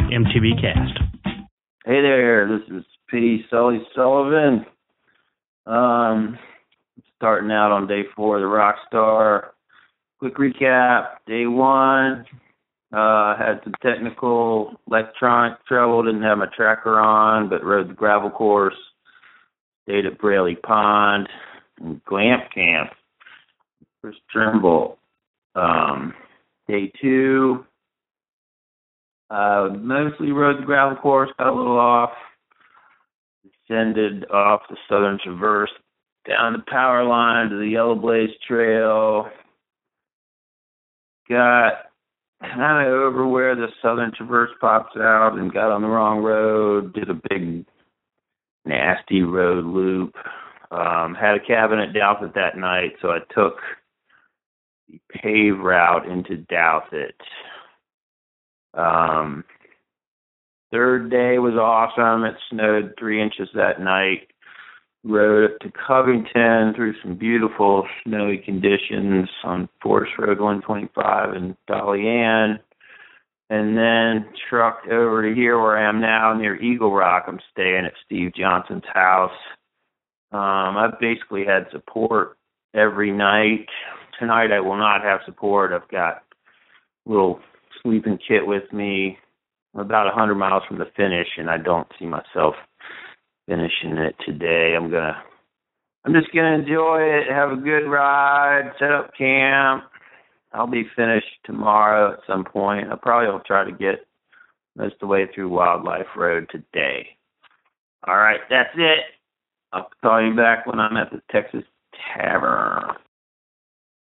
MTV Cast. Hey there, this is P. Sully Sullivan. Starting out on day 4 of the Rockstar. Quick recap, day 1, had some technical electronic trouble, didn't have my tracker on, but rode the gravel course, stayed at Braley Pond, and Glamp Camp, Chris Trimble. Day 2, mostly rode the gravel course, got a little off, descended off the Southern Traverse, down the power line to the Yellow Blaze Trail, got kind of over where the Southern Traverse pops out and got on the wrong road, did a big nasty road loop, had a cabin at Douthit that night, so I took the pave route into Douthit. Third day was awesome. It snowed 3 inches that night. Rode up to Covington through some beautiful snowy conditions on Forest Road 125 in Dolly Ann. And then trucked over to here where I am now near Eagle Rock. I'm staying at Steve Johnson's house. I've basically had support every night. Tonight I will not have support. I've got a little sleeping kit with me. I'm about 100 miles from the finish, and I don't see myself finishing it today. I'm just gonna enjoy it, have a good ride, set up camp. I'll be finished tomorrow at some point. I probably will try to get most of the way through Wildlife Road today. All right, that's it. I'll call you back when I'm at the Texas Tavern.